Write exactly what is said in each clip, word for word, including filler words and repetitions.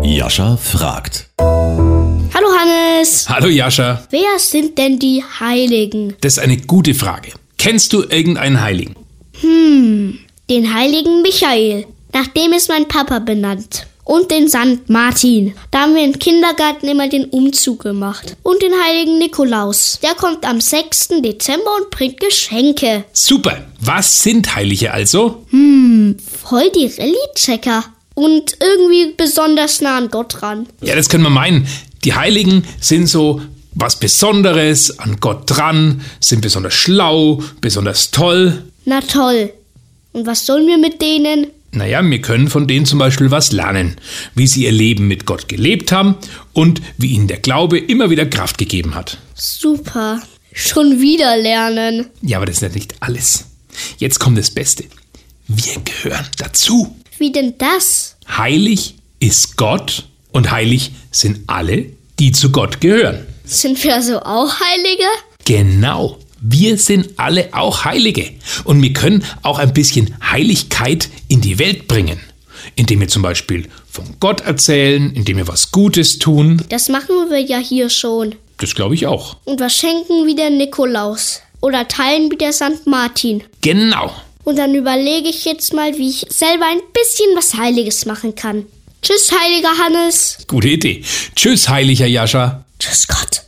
Jascha fragt. Hallo Hannes. Hallo Jascha. Wer sind denn die Heiligen? Das ist eine gute Frage. Kennst du irgendeinen Heiligen? Hm, den heiligen Michael. Nach dem ist mein Papa benannt. Und den Sankt Martin. Da haben wir im Kindergarten immer den Umzug gemacht. Und den heiligen Nikolaus. Der kommt am sechsten Dezember und bringt Geschenke. Super. Was sind Heilige also? Hm, voll die Rallye-Checker. Und irgendwie besonders nah an Gott ran. Ja, das können wir meinen. Die Heiligen sind so was Besonderes, an Gott dran, sind besonders schlau, besonders toll. Na toll. Und was sollen wir mit denen? Naja, wir können von denen zum Beispiel was lernen, wie sie ihr Leben mit Gott gelebt haben und wie ihnen der Glaube immer wieder Kraft gegeben hat. Super. Schon wieder lernen. Ja, aber das ist ja nicht alles. Jetzt kommt das Beste. Wir gehören dazu. Wie denn das? Heilig ist Gott und heilig sind alle, die zu Gott gehören. Sind wir also auch Heilige? Genau. Wir sind alle auch Heilige und wir können auch ein bisschen Heiligkeit in die Welt bringen, indem wir zum Beispiel von Gott erzählen, indem wir was Gutes tun. Das machen wir ja hier schon. Das glaube ich auch. Und was schenken wie der Nikolaus oder teilen wie der Sankt Martin. Genau. Und dann überlege ich jetzt mal, wie ich selber ein bisschen was Heiliges machen kann. Tschüss, heiliger Hannes. Gute Idee. Tschüss, heiliger Jascha. Tschüss, Gott.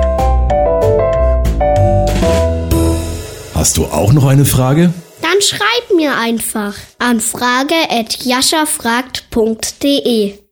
Hast du auch noch eine Frage? Dann schreib mir einfach an frage at jaschafragt punkt de.